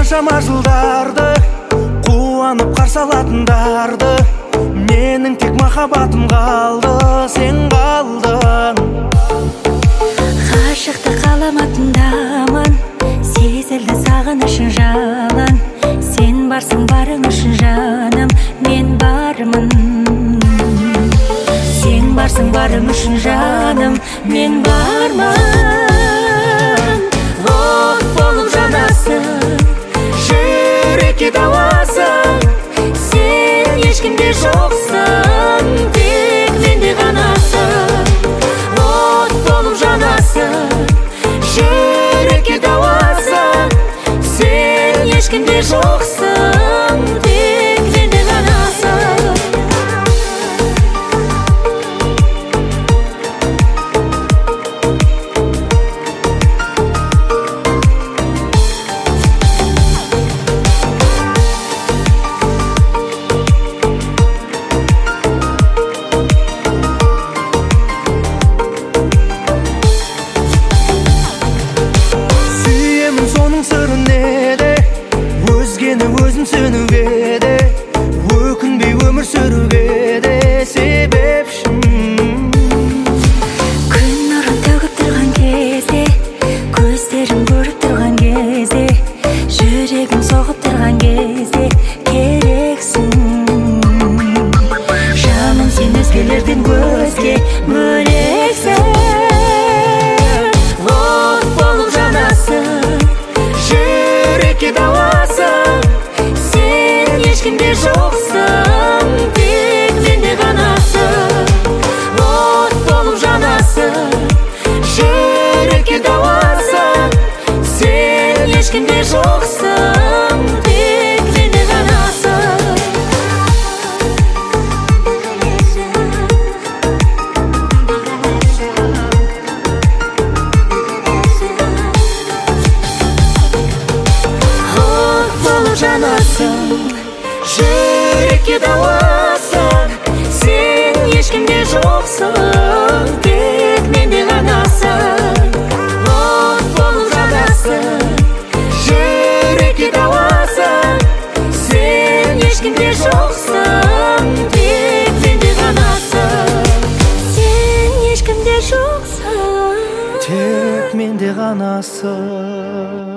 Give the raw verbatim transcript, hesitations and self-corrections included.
қаншама жылдарды қуанып қарсы алатындарды, менің тек махаббатым қалды, сен қалдың. Ғашықты қаламатындамын, сезілді сағынышың жалын. Сен барсың барың үшін жаным, мен бармын. Сен барсың барың үшін жаным, мен бармын. От болып жанасың, жүрекке дауасың. Сен ешкімде жоқсың, тек менде ғанасың. От болып жанасың, жүрекке дауасың. Сен ешкімде жоқсың, тек менде ғанасың. Өзім сөнуге де, өкінбей өмір сүруге де себепшім. Күн нұрын төгіп тұрған кезде, көздерім көріп тұрған кезде, жүрегім соғып тұрған кезде керексің. Жаным, сен өзгелерден өзге бөлексің. От болып жанасың, жүрекке дауасың. Ешкімде жоқсың, тек менде ғанасың. От болып жанасың, жүрекке дауасың. Сен ешкімде жоқсың, тек менде ғанасың. От болып жанасың, жүрекке дауасың. Сен ешкімде жоқсың, тек менде ғанасың. От болып жанасың, жүрекке дауасың. Сен ешкімде жоқсың, тек менде ғанасың. Сен ешкімде жоқсың, тек менде ғанасың.